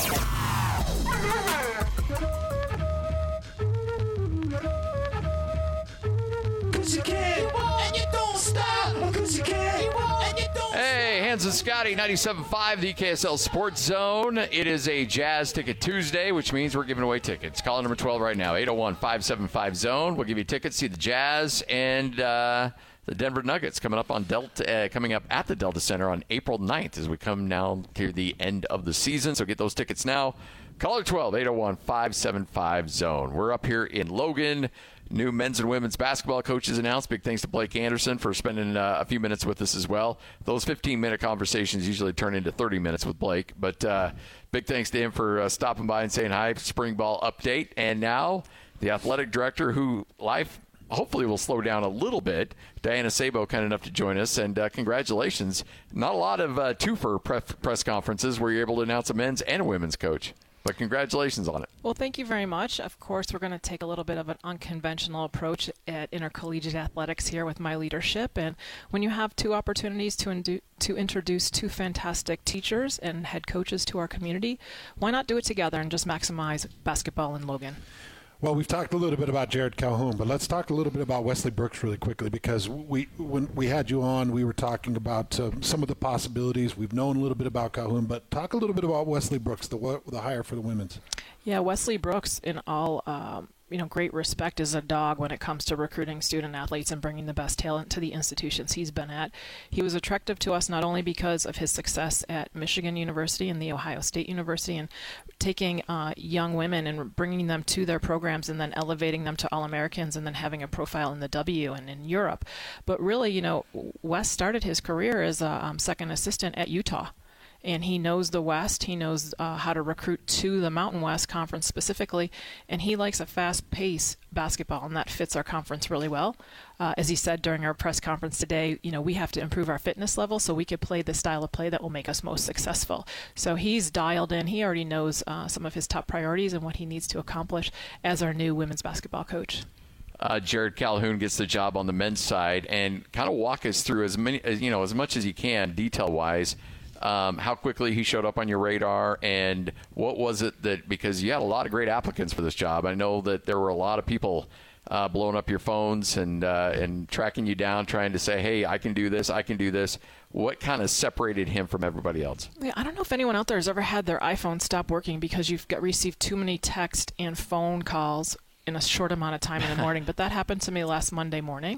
[SPEAKER 3] Hey, Hans and Scotty, 97.5, the KSL Sports Zone. It is a Jazz Ticket Tuesday, which means we're giving away tickets. Call number 12 right now, 801-575-ZONE. We'll give you tickets to see the Jazz and the Denver Nuggets coming up at the Delta Center on April 9th as we come now to the end of the season. So get those tickets now. Caller 12, 801-575-ZONE. We're up here in Logan. New men's and women's basketball coaches announced. Big thanks to Blake Anderson for spending a few minutes with us as well. Those 15-minute conversations usually turn into 30 minutes with Blake. But big thanks to him for stopping by and saying hi. Spring ball update. And now the athletic director who life hopefully will slow down a little bit, Diana Sabo, kind enough to join us. And congratulations. Not a lot of twofer press conferences where you're able to announce a men's and a women's coach. But congratulations on it.
[SPEAKER 9] Well, thank you very much. Of course, we're going to take a little bit of an unconventional approach at intercollegiate athletics here with my leadership. And when you have two opportunities to introduce two fantastic teachers and head coaches to our community, why not do it together and just maximize basketball in Logan?
[SPEAKER 5] Well, we've talked a little bit about Jared Calhoun, but let's talk a little bit about Wesley Brooks really quickly, because when we had you on, we were talking about some of the possibilities. We've known a little bit about Calhoun, but talk a little bit about Wesley Brooks, the hire for the women's. Yeah,
[SPEAKER 9] Wesley Brooks, in all great respect, is a dog when it comes to recruiting student athletes and bringing the best talent to the institutions he's been at. He was attractive to us not only because of his success at Michigan University and the Ohio State University and taking young women and bringing them to their programs and then elevating them to All-Americans and then having a profile in the W and in Europe. But really, Wes started his career as a second assistant at Utah. And he knows the West. He knows how to recruit to the Mountain West Conference specifically. And he likes a fast-paced basketball, and that fits our conference really well. As he said during our press conference today, we have to improve our fitness level so we could play the style of play that will make us most successful. So he's dialed in. He already knows some of his top priorities and what he needs to accomplish as our new women's basketball coach.
[SPEAKER 3] Jared Calhoun gets the job on the men's side, and kind of walk us through as much as you can, detail-wise, how quickly he showed up on your radar, and what was it because you had a lot of great applicants for this job. I know that there were a lot of people blowing up your phones and tracking you down, trying to say, hey, I can do this, I can do this. What kind of separated him from everybody else?
[SPEAKER 9] Yeah, I don't know if anyone out there has ever had their iPhone stop working because you've received too many text and phone calls in a short amount of time in the morning, but that happened to me last Monday morning.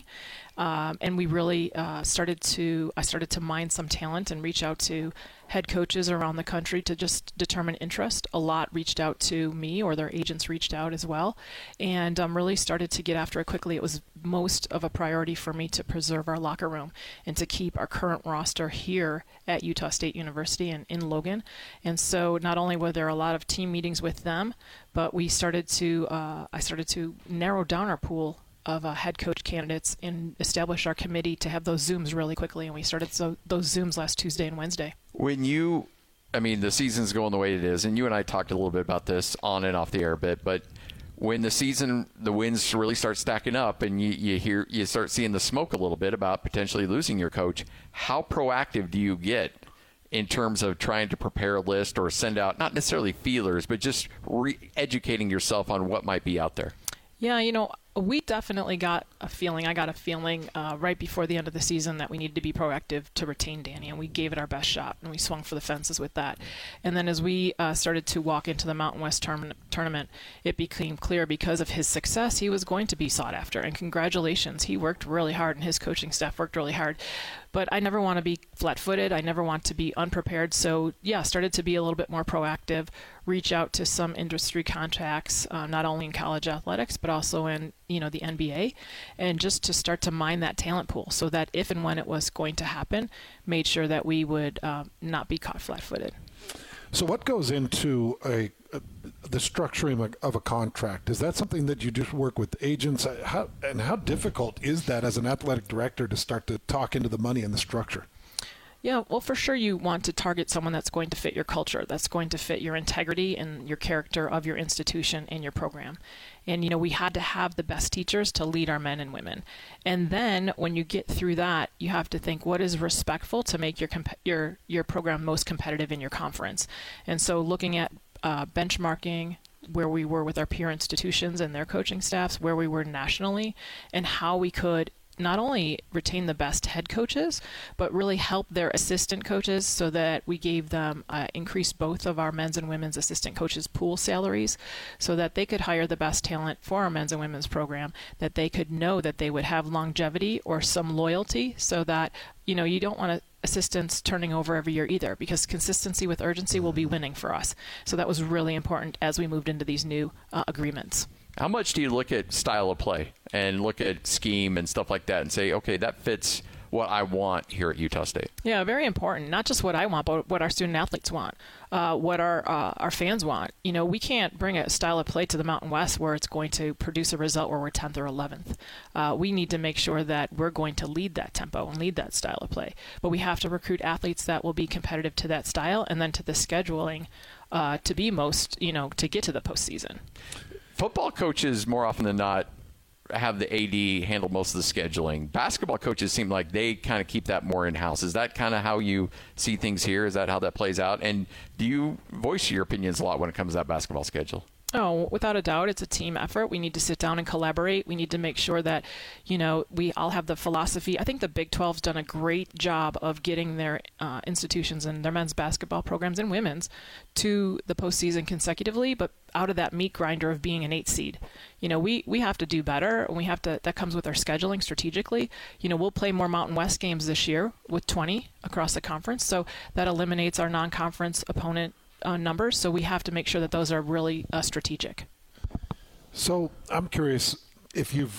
[SPEAKER 9] And we really started to mine some talent and reach out to head coaches around the country to just determine interest. A lot reached out to me, or their agents reached out as well, and really started to get after it quickly. It was most of a priority for me to preserve our locker room and to keep our current roster here at Utah State University and in Logan. And so not only were there a lot of team meetings with them, but I started to narrow down our pool of head coach candidates and establish our committee to have those Zooms really quickly. And we started those Zooms last Tuesday and Wednesday.
[SPEAKER 3] The season's going the way it is, and you and I talked a little bit about this on and off the air a bit, but when the wins really start stacking up and you start seeing the smoke a little bit about potentially losing your coach, how proactive do you get in terms of trying to prepare a list or send out, not necessarily feelers, but just educating yourself on what might be out there?
[SPEAKER 9] Yeah, We definitely got a feeling. I got a feeling right before the end of the season that we needed to be proactive to retain Danny, and we gave it our best shot, and we swung for the fences with that. And then as we started to walk into the Mountain West tournament, it became clear because of his success, he was going to be sought after. And congratulations, he worked really hard, and his coaching staff worked really hard. But I never want to be flat-footed. I never want to be unprepared. So, yeah, started to be a little bit more proactive, reach out to some industry contacts, not only in college athletics, but also in, the NBA, and just to start to mine that talent pool so that if and when it was going to happen, made sure that we would not be caught flat-footed.
[SPEAKER 5] So what goes into the structuring of a contract? Is that something that you just work with agents? How difficult is that as an athletic director to start to talk into the money and the structure?
[SPEAKER 9] Yeah, well, for sure you want to target someone that's going to fit your culture, that's going to fit your integrity and your character of your institution and your program. And, we had to have the best teachers to lead our men and women. And then when you get through that, you have to think what is respectful to make your program most competitive in your conference. And so looking at benchmarking where we were with our peer institutions and their coaching staffs, where we were nationally, and how we could not only retain the best head coaches, but really help their assistant coaches so that we gave them increased both of our men's and women's assistant coaches' pool salaries so that they could hire the best talent for our men's and women's program, that they could know that they would have longevity or some loyalty so that, you don't want assistants turning over every year either, because consistency with urgency will be winning for us. So that was really important as we moved into these new agreements.
[SPEAKER 3] How much do you look at style of play and look at scheme and stuff like that and say, okay, that fits what I want here at Utah State?
[SPEAKER 9] Yeah, very important. Not just what I want, but what our student athletes want, what our fans want. We can't bring a style of play to the Mountain West where it's going to produce a result where we're 10th or 11th. We need to make sure that we're going to lead that tempo and lead that style of play. But we have to recruit athletes that will be competitive to that style and then to the scheduling to be most, to get to the postseason.
[SPEAKER 3] Football coaches, more often than not, have the AD handle most of the scheduling. Basketball coaches seem like they kind of keep that more in-house. Is that kind of how you see things here? Is that how that plays out? And do you voice your opinions a lot when it comes to that basketball schedule?
[SPEAKER 9] Oh, without a doubt, it's a team effort. We need to sit down and collaborate. We need to make sure that, we all have the philosophy. I think the Big 12's done a great job of getting their institutions and their men's basketball programs and women's to the postseason consecutively, but out of that meat grinder of being an 8 seed. We have to do better, and that comes with our scheduling strategically. We'll play more Mountain West games this year with 20 across the conference, so that eliminates our non-conference opponent numbers, so we have to make sure that those are really strategic.
[SPEAKER 5] So I'm curious if you've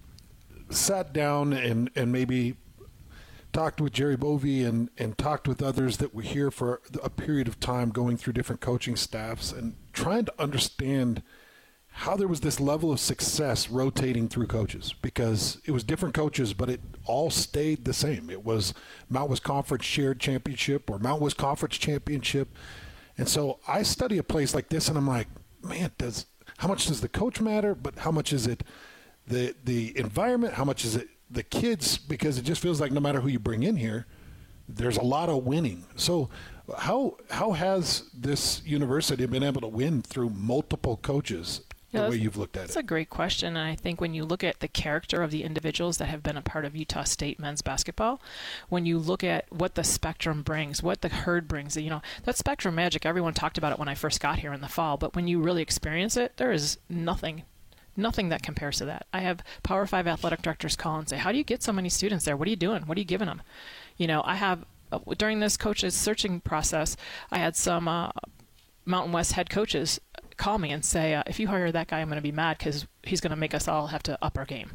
[SPEAKER 5] sat down and maybe talked with Jerry Bovee and talked with others that were here for a period of time going through different coaching staffs and trying to understand how there was this level of success rotating through coaches, because it was different coaches, but it all stayed the same. It was Mount West Conference Shared Championship or Mount West Conference Championship. And so I study a place like this, and I'm like, man, how much does the coach matter? But how much is it the environment? How much is it the kids? Because it just feels like no matter who you bring in here, there's a lot of winning. So how has this university been able to win through multiple coaches? The way you've looked at it?
[SPEAKER 9] That's a great question, and I think when you look at the character of the individuals that have been a part of Utah State men's basketball, when you look at what the spectrum brings, what the herd brings, that spectrum magic, everyone talked about it when I first got here in the fall, but when you really experience it, there is nothing that compares to that. I have Power 5 athletic directors call and say, how do you get so many students there? What are you doing? What are you giving them? I have, during this coach's searching process, I had some Mountain West head coaches call me and say, if you hire that guy, I'm going to be mad because he's going to make us all have to up our game.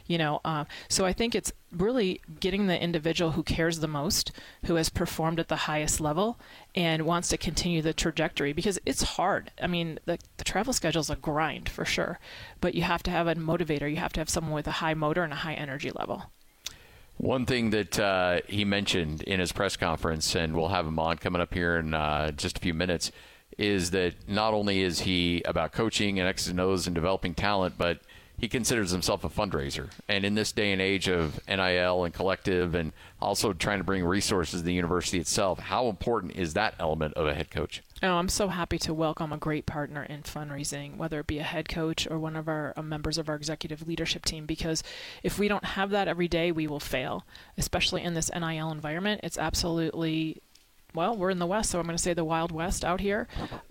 [SPEAKER 9] So I think it's really getting the individual who cares the most, who has performed at the highest level and wants to continue the trajectory, because it's hard. I mean, the travel schedule is a grind for sure, but you have to have a motivator. You have to have someone with a high motor and a high energy level.
[SPEAKER 3] One thing that he mentioned in his press conference, and we'll have him on coming up here in just a few minutes, is that not only is he about coaching and X's and O's and developing talent, but he considers himself a fundraiser. And in this day and age of NIL and collective and also trying to bring resources to the university itself, how important is that element of a head coach?
[SPEAKER 9] Oh, I'm so happy to welcome a great partner in fundraising, whether it be a head coach or one of our members of our executive leadership team, because if we don't have that every day, we will fail, especially in this NIL environment. It's absolutely, well, we're in the West, so I'm going to say the Wild West out here.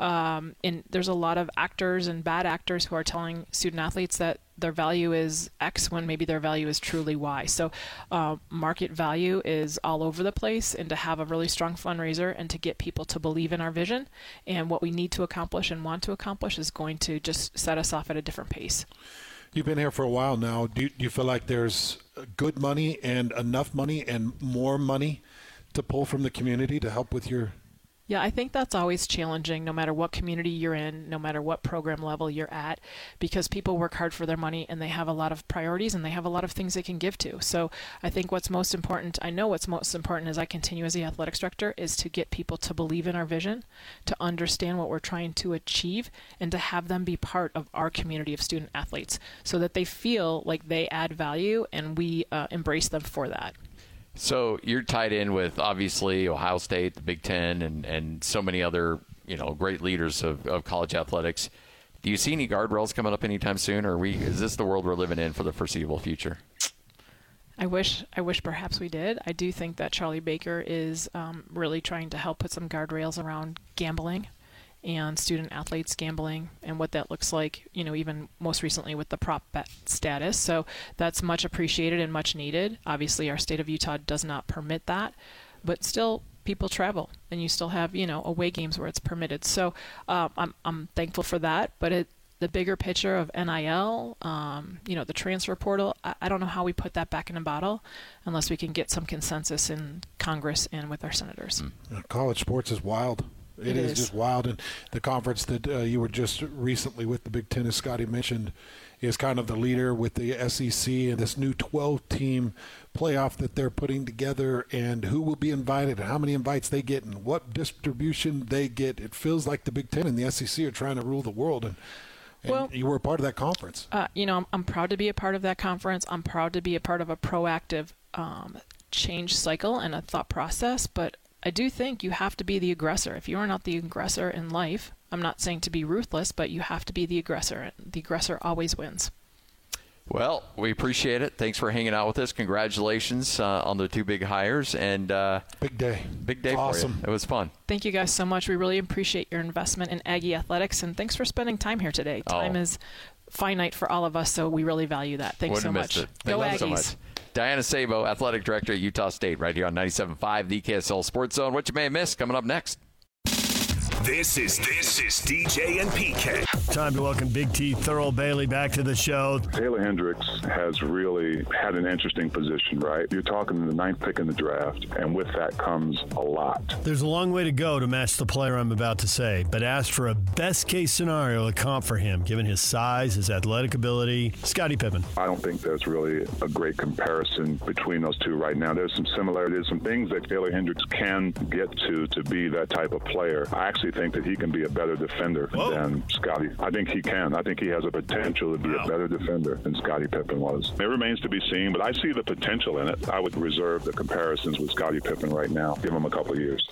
[SPEAKER 9] And there's a lot of actors and bad actors who are telling student athletes that their value is X when maybe their value is truly Y. So market value is all over the place, and to have a really strong fundraiser and to get people to believe in our vision and what we need to accomplish and want to accomplish is going to just set us off at a different pace.
[SPEAKER 5] You've been here for a while now. Do you feel like there's good money and enough money and more money to pull from the community to help with your?
[SPEAKER 9] Yeah, I think that's always challenging no matter what community you're in, no matter what program level you're at, because people work hard for their money and they have a lot of priorities and they have a lot of things they can give to. So I think what's most important, I know what's most important as I continue as the athletics director, is to get people to believe in our vision, to understand what we're trying to achieve, and to have them be part of our community of student athletes so that they feel like they add value and we embrace them for that.
[SPEAKER 3] So you're tied in with, obviously, Ohio State, the Big Ten, and so many other, great leaders of college athletics. Do you see any guardrails coming up anytime soon, or is this the world we're living in for the foreseeable future?
[SPEAKER 9] I wish perhaps we did. I do think that Charlie Baker is really trying to help put some guardrails around gambling and student athletes gambling and what that looks like, even most recently with the prop bet status. So that's much appreciated and much needed. Obviously, our state of Utah does not permit that, but still people travel and you still have, away games where it's permitted. So I'm thankful for that, but the bigger picture of NIL, the transfer portal, I don't know how we put that back in a bottle unless we can get some consensus in Congress and with our senators.
[SPEAKER 5] College sports is wild. It is just wild. And the conference that you were just recently with, the Big Ten, as Scotty mentioned, is kind of the leader with the SEC and this new 12-team playoff that they're putting together, and who will be invited and how many invites they get and what distribution they get. It feels like the Big Ten and the SEC are trying to rule the world. And well, you were a part of that conference.
[SPEAKER 9] I'm proud to be a part of that conference. I'm proud to be a part of a proactive change cycle and a thought process, but I do think you have to be the aggressor. If you are not the aggressor in life, I'm not saying to be ruthless, but you have to be the aggressor. The aggressor always wins.
[SPEAKER 3] Well, we appreciate it. Thanks for hanging out with us. Congratulations on the two big hires. And
[SPEAKER 5] big day.
[SPEAKER 3] Big day
[SPEAKER 5] awesome.
[SPEAKER 3] For you. It was fun.
[SPEAKER 9] Thank you guys so much. We really appreciate your investment in Aggie Athletics, and thanks for spending time here today. Time is finite for all of us, so we really value that. Thanks so much.
[SPEAKER 3] Go
[SPEAKER 9] Aggies.
[SPEAKER 3] So much. Diana Sabo, Athletic Director at Utah State, right here on 97.5, the KSL Sports Zone. What you may have missed coming up next.
[SPEAKER 1] This is DJ and PK.
[SPEAKER 10] Time to welcome Big T Thurl Bailey back to the show.
[SPEAKER 8] Taylor Hendricks has really had an interesting position, right? You're talking the 9th pick in the draft, and with that comes a lot.
[SPEAKER 10] There's a long way to go to match the player I'm about to say, but ask for a best-case scenario to comp for him, given his size, his athletic ability. Scottie Pippen.
[SPEAKER 8] I don't think there's really a great comparison between those two right now. There's some similarities, some things that Taylor Hendricks can get to be that type of player. I actually think that he can be a better defender than Scottie. I think he can. I think he has a potential to be a better defender than Scottie Pippen was. It remains to be seen, but I see the potential in it. I would reserve the comparisons with Scottie Pippen right now. Give him a couple of years.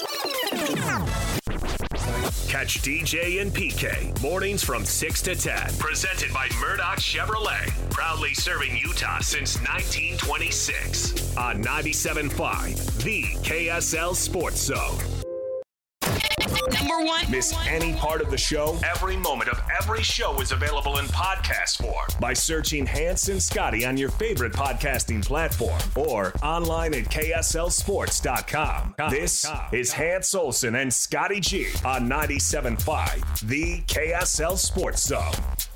[SPEAKER 1] Catch DJ and PK mornings from 6 to 10. Presented by Murdoch Chevrolet. Proudly serving Utah since 1926. On 97.5, the KSL Sports Zone.
[SPEAKER 2] Number one.
[SPEAKER 1] Miss any part of the show? Every moment of every show is available in podcast form by searching Hanson Scotty on your favorite podcasting platform or online at KSLSports.com. This is Hans Olsen and Scotty G on 97.5, the KSL Sports Zone.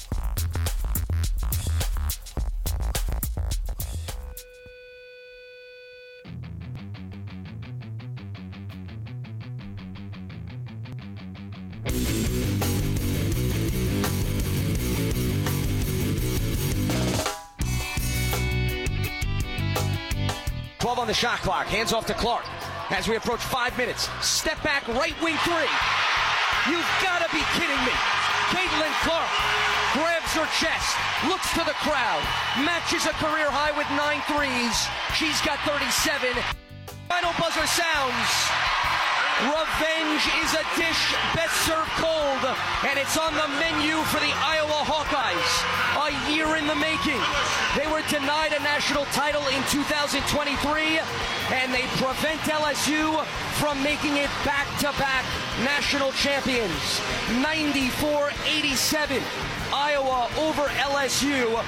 [SPEAKER 11] On the shot clock, hands off to Clark as we approach 5 minutes. Step back, right wing three. You've got to be kidding me. Caitlin Clark grabs her chest, looks to the crowd, matches a career high with 9 threes. She's got 37. Final buzzer sounds. Revenge is a dish best served cold, and it's on the menu for the Iowa Hawkeyes. A year in the making. They were denied a national title in 2023, and they prevent LSU from making it back-to-back national champions. 94-87, Iowa over LSU.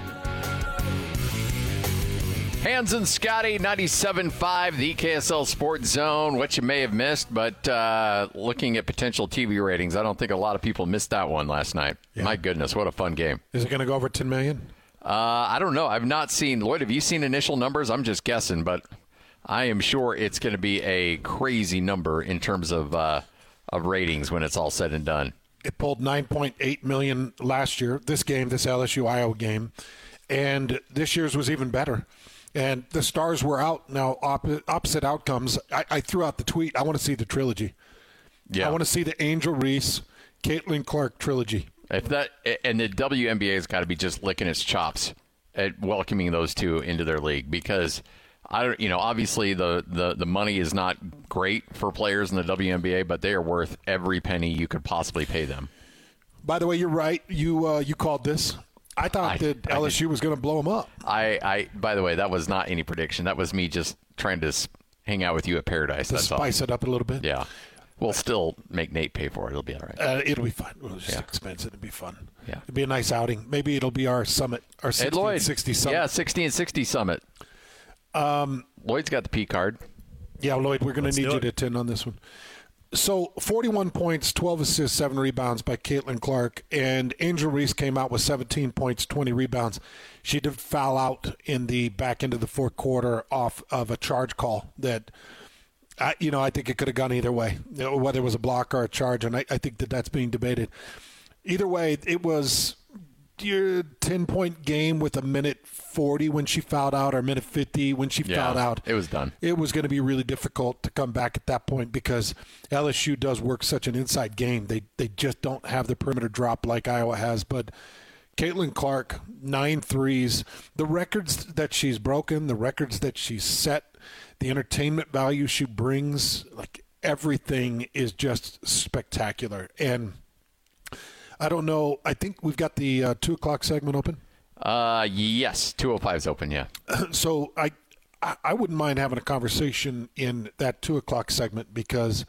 [SPEAKER 3] Hans and Scotty, 97.5, the KSL Sports Zone. What you may have missed, but looking at potential TV ratings, I don't think a lot of people missed that one last night. Yeah. My goodness, what a fun game.
[SPEAKER 5] Is it going to go over 10 million?
[SPEAKER 3] I don't know. I've not seen. Lloyd, have you seen initial numbers? I'm just guessing, but I am sure it's going to be a crazy number in terms of ratings when it's all said and done.
[SPEAKER 5] It pulled 9.8 million last year, this LSU-Iowa game, and this year's was even better. And the stars were out. Now, opposite outcomes. I threw out the tweet. I want to see the trilogy. Yeah. I want to see the Angel Reese, Caitlin Clark trilogy.
[SPEAKER 3] If that, and the WNBA has got to be just licking its chops at welcoming those two into their league, because obviously the money is not great for players in the WNBA, but they are worth every penny you could possibly pay them.
[SPEAKER 5] By the way, you're right. You called this. I thought that LSU was going to blow them up.
[SPEAKER 3] By the way, that was not any prediction. That was me just trying to hang out with you at Paradise.
[SPEAKER 5] To spice it up a little bit?
[SPEAKER 3] Yeah. We'll still make Nate pay for it. It'll be all right.
[SPEAKER 5] It'll be fun. It'll just expensive. It'll be fun. Yeah. It'll be a nice outing. Maybe it'll be our summit, our 60 and 60 summit.
[SPEAKER 3] Yeah, 60 and 60 summit. Lloyd's got the P card.
[SPEAKER 5] Yeah, Lloyd, we're going to need you to attend on this one. So 41 points, 12 assists, 7 rebounds by Caitlin Clark. And Angel Reese came out with 17 points, 20 rebounds. She did foul out in the back end of the fourth quarter off of a charge call that, I think it could have gone either way, whether it was a block or a charge. And I think that's being debated. Either way, it was your 10-point game with a minute 40 when she fouled out, or minute 50 when she fouled out.
[SPEAKER 3] It was done.
[SPEAKER 5] It was going to be really difficult to come back at that point because LSU does work such an inside game. They just don't have the perimeter drop like Iowa has. But Caitlin Clark, 9 threes. The records that she's broken, the records that she's set, the entertainment value she brings, like everything is just spectacular. And I don't know. I think we've got the 2 o'clock segment open.
[SPEAKER 3] Yes, 2:05 is open. Yeah.
[SPEAKER 5] So I wouldn't mind having a conversation in that 2 o'clock segment because,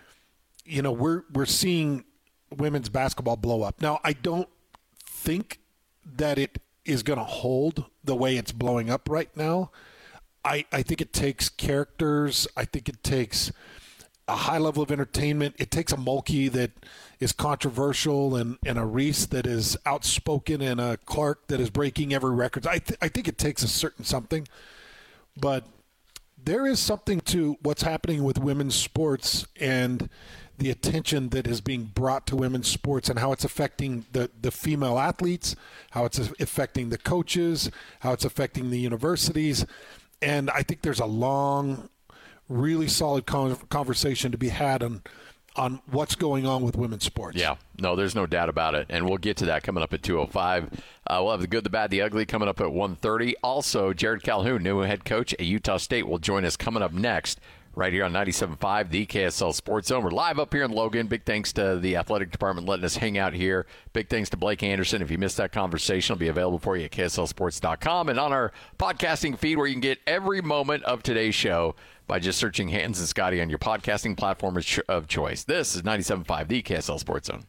[SPEAKER 5] we're seeing women's basketball blow up. Now, I don't think that it is going to hold the way it's blowing up right now. I think it takes characters. I think it takes a high level of entertainment. It takes a Mulkey that is controversial and a Reese that is outspoken and a Clark that is breaking every record. I think it takes a certain something. But there is something to what's happening with women's sports and the attention that is being brought to women's sports and how it's affecting the female athletes, how it's affecting the coaches, how it's affecting the universities. And I think there's a long, really solid conversation to be had on what's going on with women's sports.
[SPEAKER 3] Yeah, no, there's no doubt about it. And we'll get to that coming up at 2:05. We'll have the good, the bad, the ugly coming up at 1:30. Also, Jared Calhoun, new head coach at Utah State, will join us coming up next right here on 97.5, the KSL Sports Zone. We're live up here in Logan. Big thanks to the athletic department letting us hang out here. Big thanks to Blake Anderson. If you missed that conversation, it'll be available for you at KSLSports.com and on our podcasting feed where you can get every moment of today's show by just searching Hans and Scotty on your podcasting platform of choice. This is 97.5, the KSL Sports Zone.